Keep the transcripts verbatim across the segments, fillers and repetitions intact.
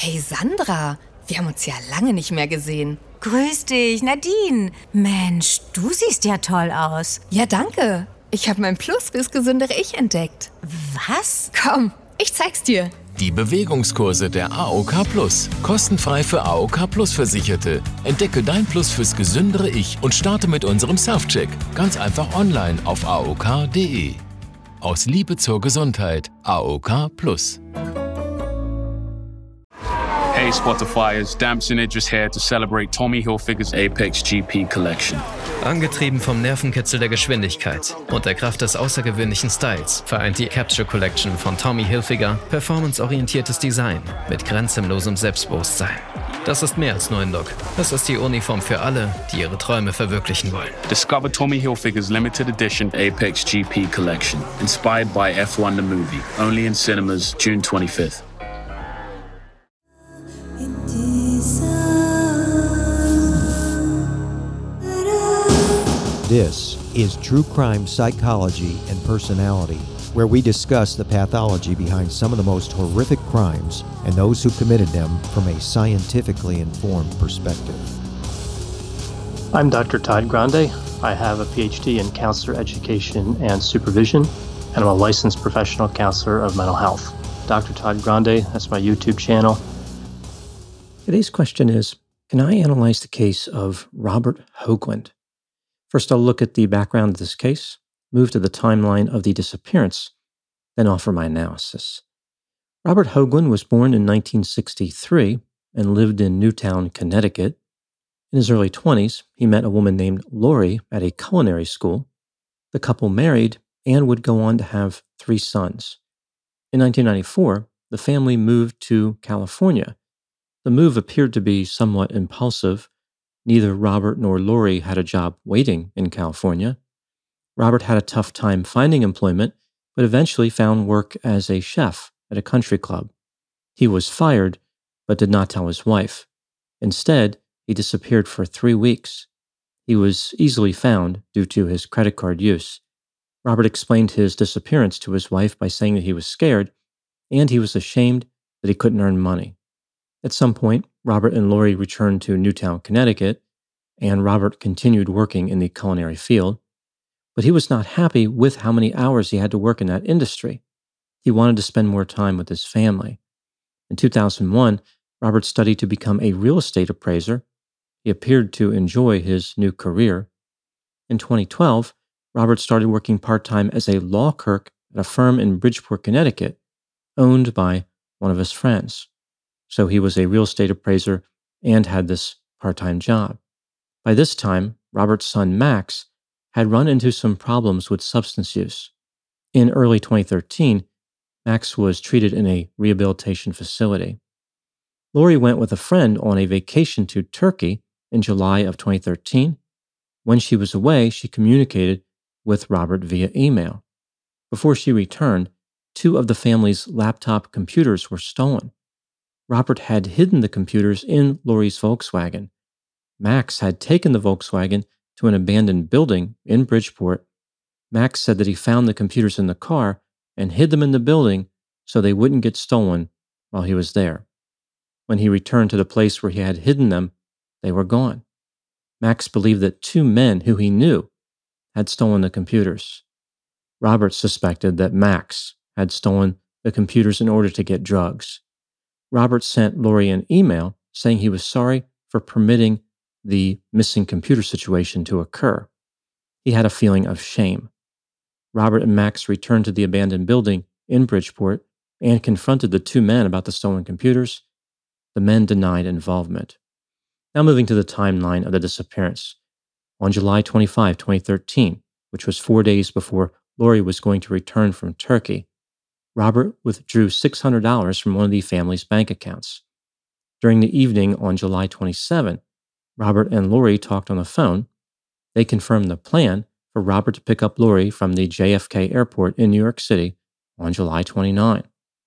Hey Sandra, wir haben uns ja lange nicht mehr gesehen. Grüß dich, Nadine. Mensch, du siehst ja toll aus. Ja, danke. Ich habe mein Plus fürs gesündere Ich entdeckt. Was? Komm, ich zeig's dir. Die Bewegungskurse der A O K Plus. Kostenfrei für A O K Plus Versicherte. Entdecke dein Plus fürs gesündere Ich und starte mit unserem Self-Check. Ganz einfach online auf A O K punkt de. Aus Liebe zur Gesundheit. A O K Plus. Hey Spotifyers, Damson Idris here to celebrate Tommy Hilfiger's Apex G P Collection. Angetrieben vom Nervenkitzel der Geschwindigkeit und der Kraft des außergewöhnlichen Styles vereint die Capture Collection von Tommy Hilfiger performanceorientiertes Design mit grenzenlosem Selbstbewusstsein. Das ist mehr als nur ein Look. Das ist die Uniform für alle, die ihre Träume verwirklichen wollen. Discover Tommy Hilfiger's limited edition Apex G P Collection, inspired by F one the movie. Only in cinemas, June twenty-fifth. This is True Crime Psychology and Personality, where we discuss the pathology behind some of the most horrific crimes and those who committed them from a scientifically informed perspective. I'm Doctor Todd Grande. I have a P H D in counselor education and supervision, and I'm a licensed professional counselor of mental health. Doctor Todd Grande, that's my YouTube channel. Today's question is, can I analyze the case of Robert Hoagland? First, I'll look at the background of this case, move to the timeline of the disappearance, then offer my analysis. Robert Hoagland was born in nineteen sixty-three and lived in Newtown, Connecticut. In his early twenties, he met a woman named Lori at a culinary school. The couple married and would go on to have three sons. In nineteen ninety-four, the family moved to California. The move appeared to be somewhat impulsive. Neither Robert nor Lori had a job waiting in California. Robert had a tough time finding employment, but eventually found work as a chef at a country club. He was fired, but did not tell his wife. Instead, he disappeared for three weeks. He was easily found due to his credit card use. Robert explained his disappearance to his wife by saying that he was scared, and he was ashamed that he couldn't earn money. At some point, Robert and Lori returned to Newtown, Connecticut, and Robert continued working in the culinary field. But he was not happy with how many hours he had to work in that industry. He wanted to spend more time with his family. In two thousand one, Robert studied to become a real estate appraiser. He appeared to enjoy his new career. In twenty twelve, Robert started working part-time as a law clerk at a firm in Bridgeport, Connecticut, owned by one of his friends. So he was a real estate appraiser and had this part-time job. By this time, Robert's son Max had run into some problems with substance use. In early twenty thirteen, Max was treated in a rehabilitation facility. Lori went with a friend on a vacation to Turkey in July of twenty thirteen. When she was away, she communicated with Robert via email. Before she returned, two of the family's laptop computers were stolen. Robert had hidden the computers in Lori's Volkswagen. Max had taken the Volkswagen to an abandoned building in Bridgeport. Max said that he found the computers in the car and hid them in the building so they wouldn't get stolen while he was there. When he returned to the place where he had hidden them, they were gone. Max believed that two men who he knew had stolen the computers. Robert suspected that Max had stolen the computers in order to get drugs. Robert sent Lori an email saying he was sorry for permitting the missing computer situation to occur. He had a feeling of shame. Robert and Max returned to the abandoned building in Bridgeport and confronted the two men about the stolen computers. The men denied involvement. Now moving to the timeline of the disappearance. On July twenty-fifth, twenty thirteen, which was four days before Lori was going to return from Turkey, Robert withdrew six hundred dollars from one of the family's bank accounts. During the evening on July twenty-seventh, Robert and Lori talked on the phone. They confirmed the plan for Robert to pick up Lori from the J F K airport in New York City on July twenty-ninth.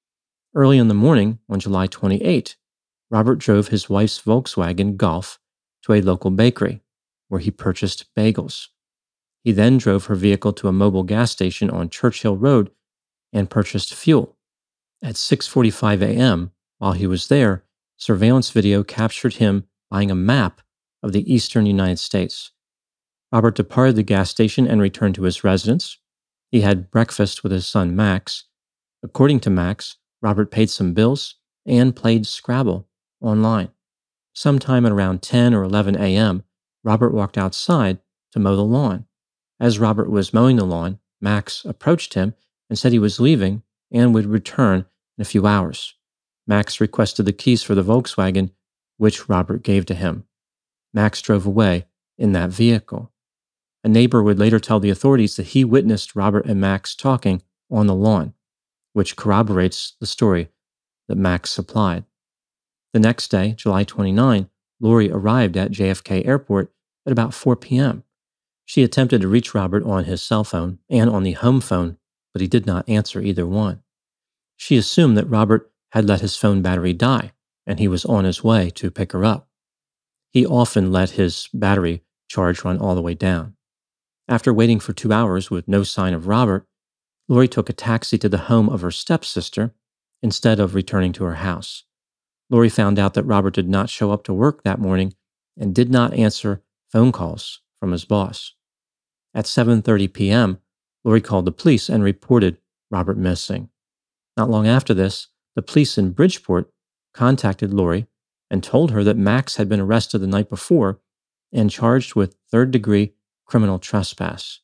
Early in the morning on July twenty-eighth, Robert drove his wife's Volkswagen Golf to a local bakery where he purchased bagels. He then drove her vehicle to a mobile gas station on Churchill Road and purchased fuel. At six forty-five a.m., while he was there, surveillance video captured him buying a map of the eastern United States. Robert departed the gas station and returned to his residence. He had breakfast with his son Max. According to Max, Robert paid some bills and played Scrabble online. Sometime at around ten or eleven a.m., Robert walked outside to mow the lawn. As Robert was mowing the lawn, Max approached him and said he was leaving and would return in a few hours. Max requested the keys for the Volkswagen, which Robert gave to him. Max drove away in that vehicle. A neighbor would later tell the authorities that he witnessed Robert and Max talking on the lawn, which corroborates the story that Max supplied. The next day, July twenty-ninth, Lori arrived at J F K Airport at about four p.m. She attempted to reach Robert on his cell phone and on the home phone, but he did not answer either one. She assumed that Robert had let his phone battery die, and he was on his way to pick her up. He often let his battery charge run all the way down. After waiting for two hours with no sign of Robert, Lori took a taxi to the home of her stepsister instead of returning to her house. Lori found out that Robert did not show up to work that morning and did not answer phone calls from his boss. At seven thirty p.m., Lori called the police and reported Robert missing. Not long after this, the police in Bridgeport contacted Lori and told her that Max had been arrested the night before and charged with third-degree criminal trespass.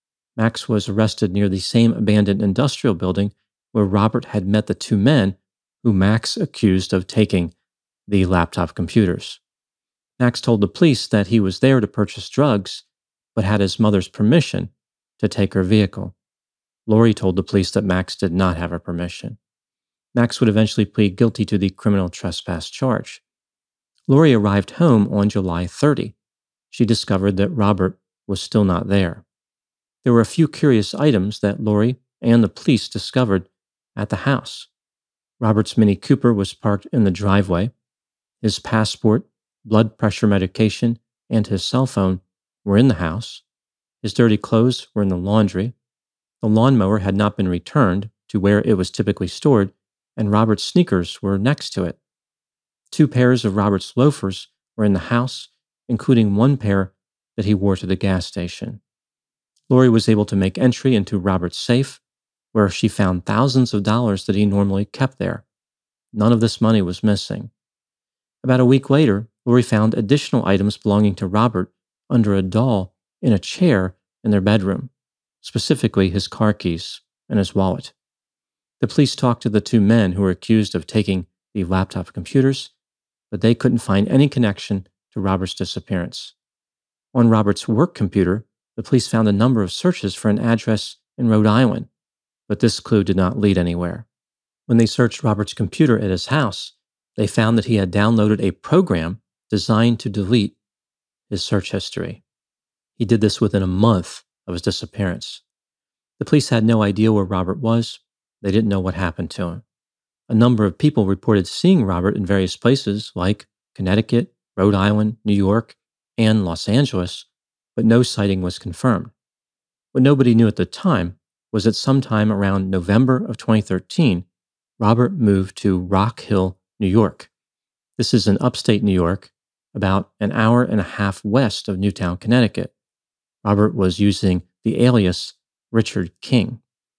Max was arrested near the same abandoned industrial building where Robert had met the two men who Max accused of taking the laptop computers. Max told the police that he was there to purchase drugs, but had his mother's permission to take her vehicle. Lori told the police that Max did not have her permission. Max would eventually plead guilty to the criminal trespass charge. Lori arrived home on July thirtieth. She discovered that Robert was still not there. There were a few curious items that Lori and the police discovered at the house. Robert's Mini Cooper was parked in the driveway. His passport, blood pressure medication, and his cell phone were in the house. His dirty clothes were in the laundry. The lawnmower had not been returned to where it was typically stored, and Robert's sneakers were next to it. Two pairs of Robert's loafers were in the house, including one pair that he wore to the gas station. Lori was able to make entry into Robert's safe, where she found thousands of dollars that he normally kept there. None of this money was missing. About a week later, Lori found additional items belonging to Robert under a doll in a chair in their bedroom, specifically his car keys and his wallet. The police talked to the two men who were accused of taking the laptop computers, but they couldn't find any connection to Robert's disappearance. On Robert's work computer, the police found a number of searches for an address in Rhode Island, but this clue did not lead anywhere. When they searched Robert's computer at his house, they found that he had downloaded a program designed to delete his search history. He did this within a month of his disappearance. The police had no idea where Robert was. They didn't know what happened to him. A number of people reported seeing Robert in various places like Connecticut, Rhode Island, New York, and Los Angeles, but no sighting was confirmed. What nobody knew at the time was that sometime around November of twenty thirteen, Robert moved to Rock Hill, New York. This is in upstate New York, about an hour and a half west of Newtown, Connecticut. Robert was using the alias Richard King.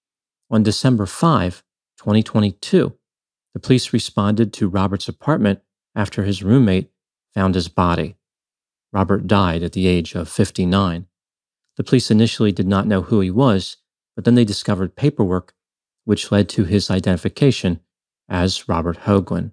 On December fifth, twenty twenty-two, the police responded to Robert's apartment after his roommate found his body. Robert died at the age of fifty-nine. The police initially did not know who he was, but then they discovered paperwork which led to his identification as Robert Hoagland.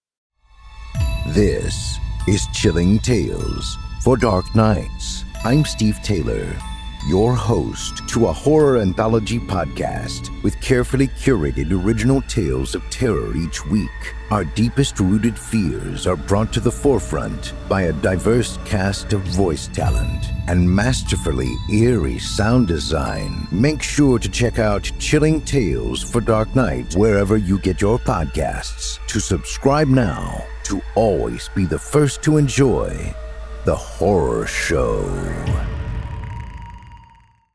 This is Chilling Tales for Dark Nights. I'm Steve Taylor, your host to a horror anthology podcast with carefully curated original tales of terror each week. Our deepest rooted fears are brought to the forefront by a diverse cast of voice talent and masterfully eerie sound design. Make sure to check out Chilling Tales for Dark Nights wherever you get your podcasts. To subscribe now to always be the first to enjoy the horror show.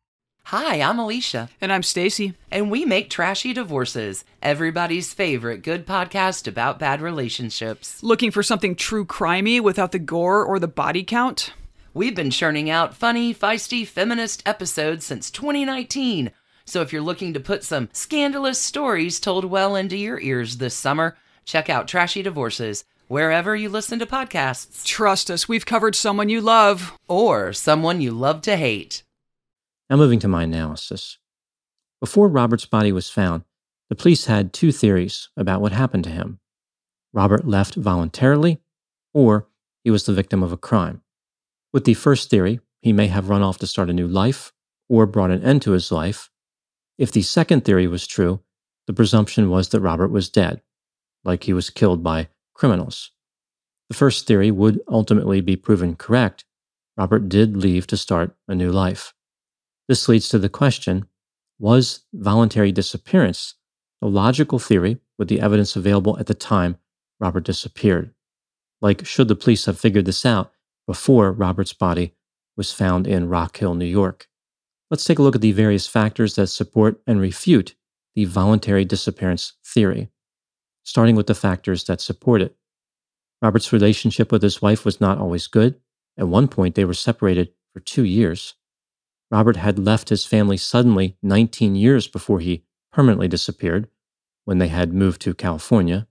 Hi, I'm Alicia. And I'm Stacy. And we make Trashy Divorces, everybody's favorite good podcast about bad relationships. Looking for something true crimey without the gore or the body count? We've been churning out funny, feisty, feminist episodes since twenty nineteen. So if you're looking to put some scandalous stories told well into your ears this summer, check out Trashy Divorces, wherever you listen to podcasts. Trust us, we've covered someone you love. Or someone you love to hate. Now moving to my analysis. Before Robert's body was found, the police had two theories about what happened to him. Robert left voluntarily, or he was the victim of a crime. With the first theory, he may have run off to start a new life, or brought an end to his life. If the second theory was true, the presumption was that Robert was dead, like he was killed by criminals. The first theory would ultimately be proven correct. Robert did leave to start a new life. This leads to the question, was voluntary disappearance a logical theory with the evidence available at the time Robert disappeared? Like, should the police have figured this out before Robert's body was found in Rock Hill, New York? Let's take a look at the various factors that support and refute the voluntary disappearance theory, starting with the factors that support it. Robert's relationship with his wife was not always good. At one point, they were separated for two years. Robert had left his family suddenly nineteen years before he permanently disappeared, when they had moved to California.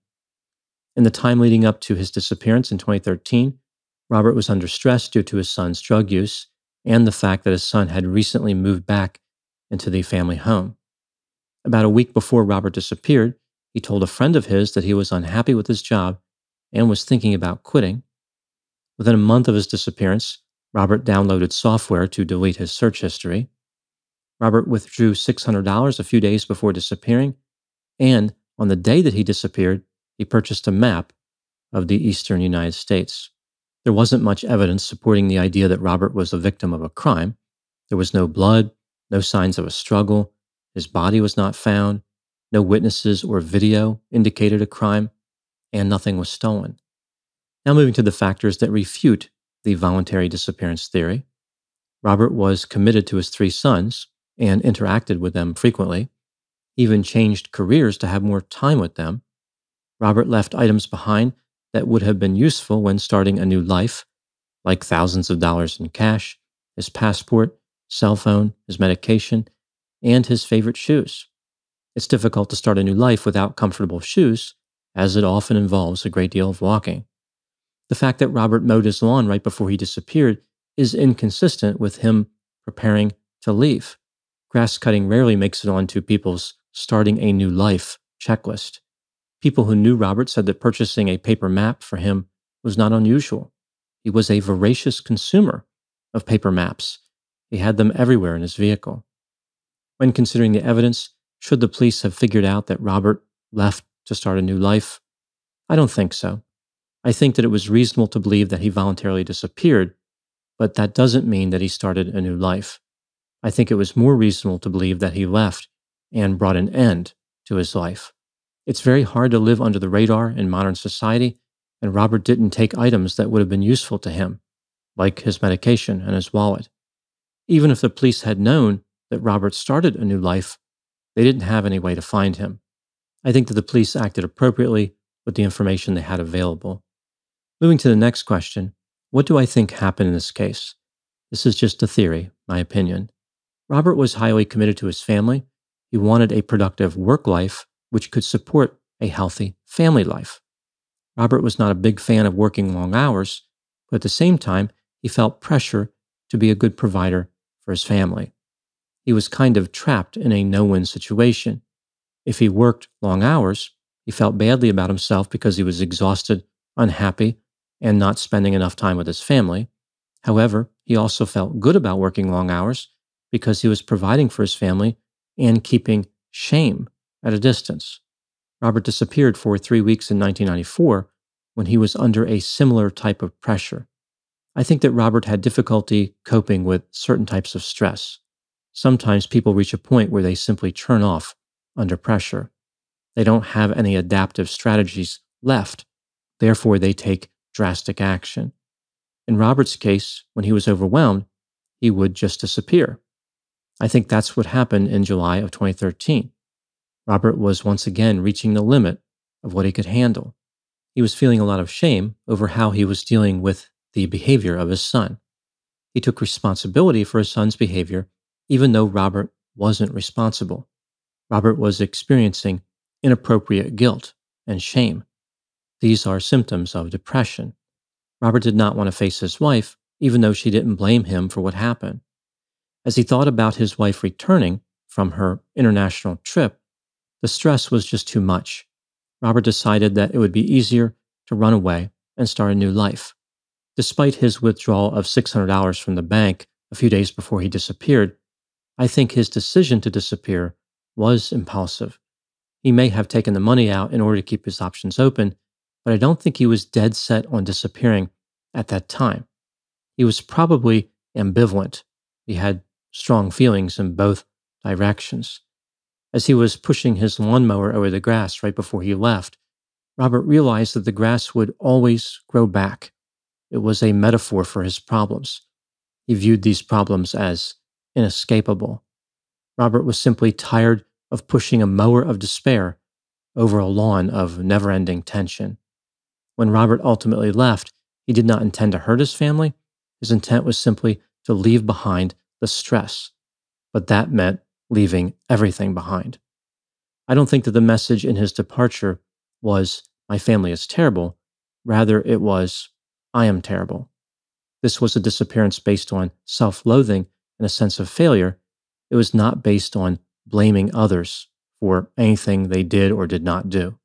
In the time leading up to his disappearance in twenty thirteen, Robert was under stress due to his son's drug use and the fact that his son had recently moved back into the family home. About a week before Robert disappeared, he told a friend of his that he was unhappy with his job and was thinking about quitting. Within a month of his disappearance, Robert downloaded software to delete his search history. Robert withdrew six hundred dollars a few days before disappearing, and on the day that he disappeared, he purchased a map of the eastern United States. There wasn't much evidence supporting the idea that Robert was a victim of a crime. There was no blood, no signs of a struggle, his body was not found, no witnesses or video indicated a crime, and nothing was stolen. Now moving to the factors that refute the voluntary disappearance theory. Robert was committed to his three sons and interacted with them frequently, even changed careers to have more time with them. Robert left items behind that would have been useful when starting a new life, like thousands of dollars in cash, his passport, cell phone, his medication, and his favorite shoes. It's difficult to start a new life without comfortable shoes, as it often involves a great deal of walking. The fact that Robert mowed his lawn right before he disappeared is inconsistent with him preparing to leave. Grass cutting rarely makes it onto people's starting a new life checklist. People who knew Robert said that purchasing a paper map for him was not unusual. He was a voracious consumer of paper maps. He had them everywhere in his vehicle. When considering the evidence, should the police have figured out that Robert left to start a new life? I don't think so. I think that it was reasonable to believe that he voluntarily disappeared, but that doesn't mean that he started a new life. I think it was more reasonable to believe that he left and brought an end to his life. It's very hard to live under the radar in modern society, and Robert didn't take items that would have been useful to him, like his medication and his wallet. Even if the police had known that Robert started a new life, they didn't have any way to find him. I think that the police acted appropriately with the information they had available. Moving to the next question, what do I think happened in this case? This is just a theory, my opinion. Robert was highly committed to his family. He wanted a productive work life which could support a healthy family life. Robert was not a big fan of working long hours, but at the same time, he felt pressure to be a good provider for his family. He was kind of trapped in a no-win situation. If he worked long hours, he felt badly about himself because he was exhausted, unhappy, and not spending enough time with his family. However, he also felt good about working long hours because he was providing for his family and keeping shame at a distance. Robert disappeared for three weeks in nineteen ninety-four when he was under a similar type of pressure. I think that Robert had difficulty coping with certain types of stress. Sometimes people reach a point where they simply turn off under pressure. They don't have any adaptive strategies left. Therefore, they take drastic action. In Robert's case, when he was overwhelmed, he would just disappear. I think that's what happened in July of twenty thirteen. Robert was once again reaching the limit of what he could handle. He was feeling a lot of shame over how he was dealing with the behavior of his son. He took responsibility for his son's behavior, even though Robert wasn't responsible. Robert was experiencing inappropriate guilt and shame. These are symptoms of depression. Robert did not want to face his wife, even though she didn't blame him for what happened. As he thought about his wife returning from her international trip, the stress was just too much. Robert decided that it would be easier to run away and start a new life. Despite his withdrawal of six hundred dollars from the bank a few days before he disappeared, I think his decision to disappear was impulsive. He may have taken the money out in order to keep his options open, but I don't think he was dead set on disappearing at that time. He was probably ambivalent. He had strong feelings in both directions. As he was pushing his lawnmower over the grass right before he left, Robert realized that the grass would always grow back. It was a metaphor for his problems. He viewed these problems as inescapable. Robert was simply tired of pushing a mower of despair over a lawn of never-ending tension. When Robert ultimately left, he did not intend to hurt his family. His intent was simply to leave behind the stress, but that meant leaving everything behind. I don't think that the message in his departure was, "My family is terrible." Rather, it was, "I am terrible." This was a disappearance based on self-loathing and a sense of failure. It was not based on blaming others for anything they did or did not do.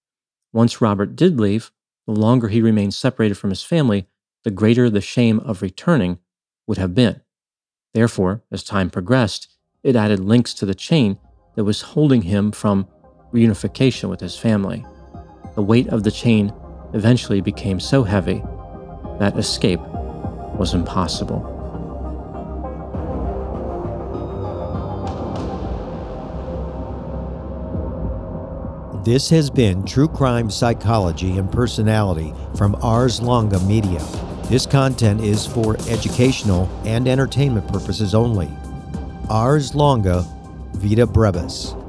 Once Robert did leave, the longer he remained separated from his family, the greater the shame of returning would have been. Therefore, as time progressed, it added links to the chain that was holding him from reunification with his family. The weight of the chain eventually became so heavy that escape was impossible. This has been True Crime Psychology and Personality from Ars Longa Media. This content is for educational and entertainment purposes only. Ars Longa Vita Brevis.